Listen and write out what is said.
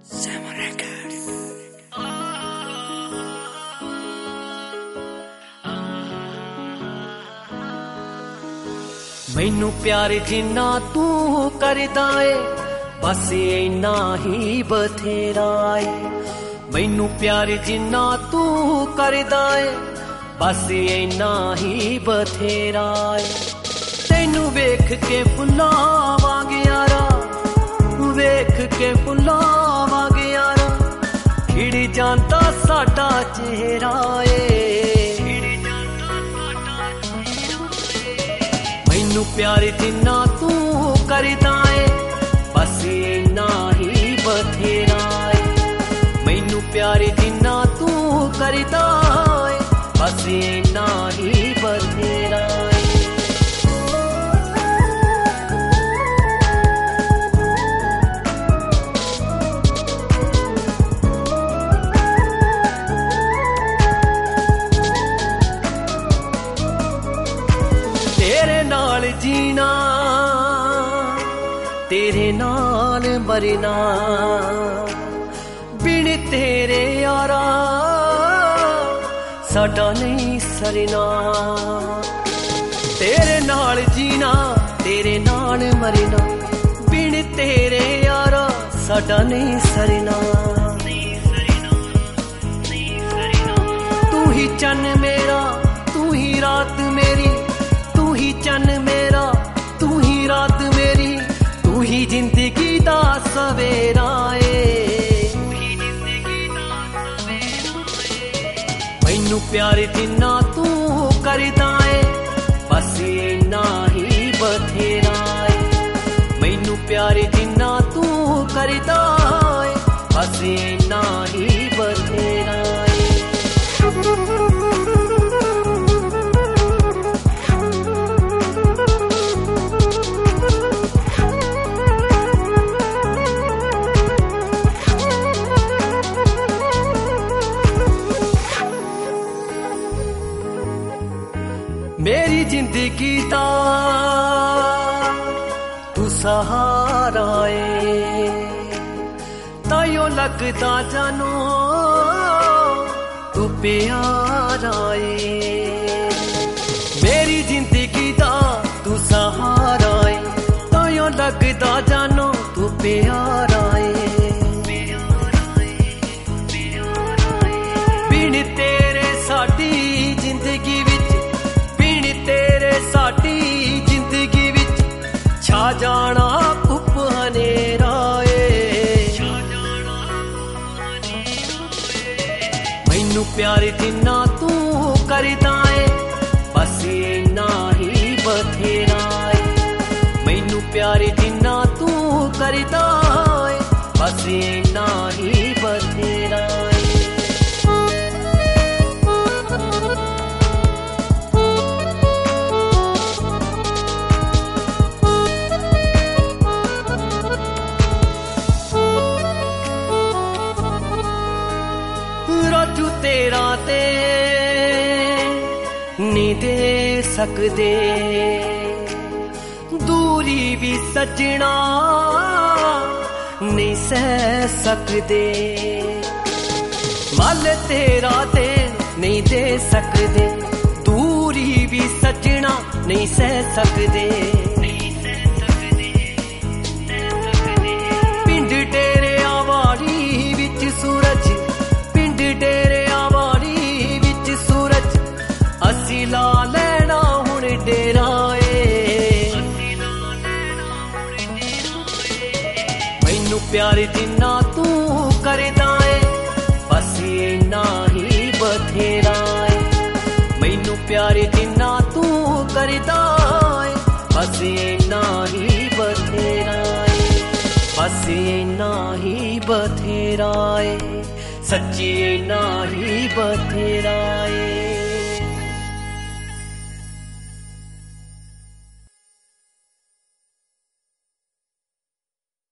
मैनू प्यार जिन्ना तू करदा ए बस इन्ना ही बथेरा ए। मैनू प्यार जिन्ना तू करदा ए बस इन्ना ही बथेरा ए। तैनू वेख के फुल्लां वांग यारा, वेख के फुल्लां वांग यारा खिड़ जांदा साडा चेहरा ए। मैनू प्यार जिन्ना तू करदा ए बस इन्ना ही बथेरा ए। मैनू प्यार जिन्ना तू करदा ए बस इन्ना ही बथेरा ए। तेरे नाल जीना तेरे नाल मरना बिन तेरे यारा साडा नहीं सरना। तेरे नाल जीना तेरे नाल मरना बिन तेरे यारा साडा नहीं सरना। तू ही चन्न मेरा तू ही रात मेरी, तू ही चन्न मेरा तू ही रात मेरी, तू ही जिंदगी दा सवेरा ए। मैनू प्यार जिन्ना तू करदा ए बस इन्ना ही बथेरा ए। मैनू प्यार जिन्ना तू करदा ए बस इन्ना ही बथेरा ए। मेरी जिंदगी दा तू सहारा ए, ताइयों लगदा जानो तू प्यारा ए। मेरी जिंदगी दा तू सहारा ए, ताइयों लगदा जानो तू प्यारा ए। बिन तेरे साडी जिंदगी विच, बिन तेरे साडी जिंदगी विच छा जाना कुप हनेरा ए। मैनू प्यार जिन्ना तू करदा ए बस इन्ना ही बथेरा ए। मैनू प्यार जिन्ना तू करदा ए बस इन्ना ही बथेरा ए। राजू तेरा ते नहीं दे सकदे, दूरी भी सजना नहीं सह सकदे। मल तेरा ते नहीं दे सकदे, दूरी भी सजना नहीं सह सकदे। पिंड तेरे आवारी विच सूरज, पिंड तेरे आवारी विच सूरज असी ला लेना हुण डेरा ए। मैनू प्यार जिन्ना तू करदा ए बस इन्ना ही बथेरा ए। मैनू प्यार जिन्ना तू करदा ए बस इन्ना ही बथेरा ए। बस इन्ना ही बथेरा ए, सच्ची इन्ना ही बथेरा ए।